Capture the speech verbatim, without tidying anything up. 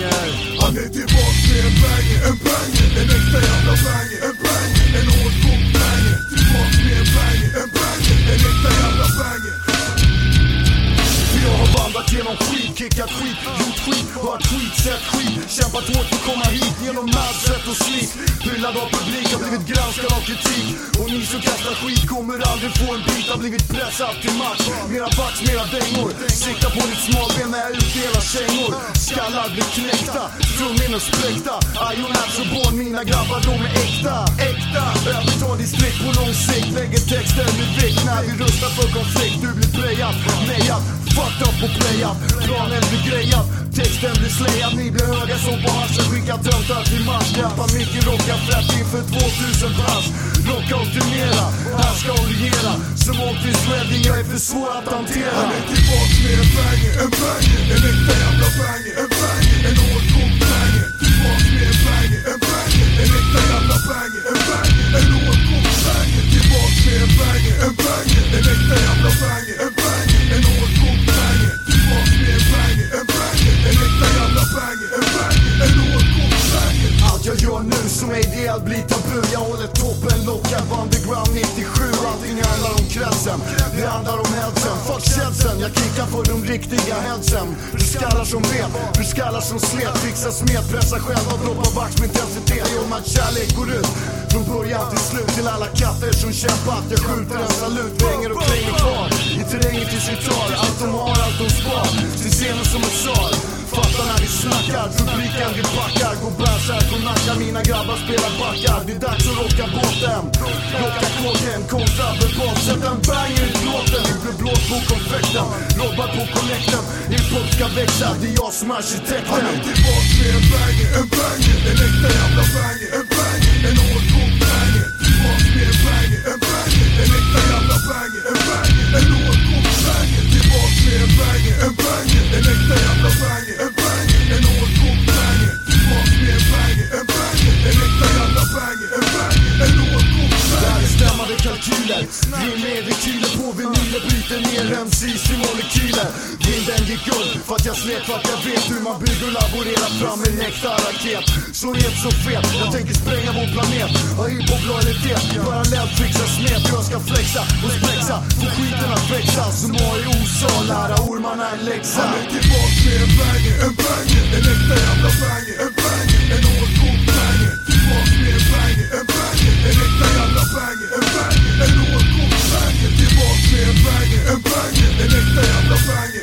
banger. Han är tillbaks med en banger, en banger, en äkta jävla banger, en banger, en hårdkokt banger. Tillbaks med en banger, en banger, en äkta jävla banger. Jag har vandrat genom skit, kickat skit, gjort skit, hört skit, sett skit, kämpat hårt för att komma hit genom märset och slit. Hyllad av publik, har blivit granskad av kritik. Och ni som kastar skit kommer aldrig få en bit. Har blivit pressad till match, mera backs, mera dängor. Sikta på ditt smalben när jag utdelar kängor. Skallar blir knäckta, trumminnen spräckta. Ion är så bån, mina grabbar de är äkta. Äkta, övertar distrikt på lång sikt. Lägger texter med vikt när vi rustar för konflikt. Du blir prejad, nejad, fucked up och playad. Planen blir grejad, texten blir slayad. Ni blir höga som på haschen. Skicka töntar till match. Grappa mycket, rocka frätt inför tvåtusen pass. Rocka och turnera, här ska hon regera. Som Otis Redding, jag är för svår att hantera. Han är tillbaks med en banger, en banger, en äkta jävla banger, en banger, en hårdkokt banger. Tillbaks med en banger, en banger, en äkta jävla banger, en banger, en hårdkokt banger. Tillbaks med en banger, en banger, en äkta jävla banger, en banger, en hårdkokt banger. Tillbaks med en banger, en banger, en äkta jävla banger, en banger, en hårdkokt banger. Allt jag gör nu som är ideellt blir tabu. Jag håller toppen lockad, underground nittiosju. Allting handlar om kretsen, det handlar om hälsen. Fuck kälsen, jag kickar för de riktiga hälsen. Du skallar som vet, du skallar som slet. Fixa smet, pressa själv och droppa vax med intensitet. Jo, man kärlek går ut från början till slut. Till alla katter som kämpat, jag skjuter en salut. Vänger och klänger kvar i terrängen till sin tar. Allt de har, allt de spar, till scenen som en sar. Fattar när vi snackar, publiken vi backar. Går bärsärk och nackar, mina grabbar spelar backar. Det är dags att rocka båten, rocka kåken, kontra verbalt. Sätt en banger i plåten, vi blir blåt på konfekten. Robbar på connecten, hiphop ska växa, det är jag som är arkitekten. Han är tillbaks med en banger, en banger, en äkta jävla banger, en banger, en hårdkokt banger. Tillbaks med en banger, en banger, en äkta jävla banger, en banger, en hårdkokt banger. Tillbaks med en banger, en banger, en äkta jävla banger, en banger, en hårdkokt banger. Tillbaks med en banger, en banger, en äkta jävla banger, en banger, en hårdkokt banger. Det här är stämmande kalkyler, rim med rekyler på vinyler. Bryter ner M C's i molekyler. Vinden gick guld för att jag slet, för att jag vet hur man bygger och laborerar fram en äkta raket. Så het, så fet, jag tänker spränga vår planet. Har hiphop lojalitet, parallellt fixa smet. Jag ska flexa och splexa, få skiten att växa. Som har i osa, lära ormarna en läxa. Han är tillbaks med en banger, en banger, en äkta jävla banger, en banger, en hårdkokt banger. Tillbaks med en banger, en banger, en äkta jävla banger, en banger, en hårdkokt banger. Tillbaks med en banger, en banger, en äkta jävla banger.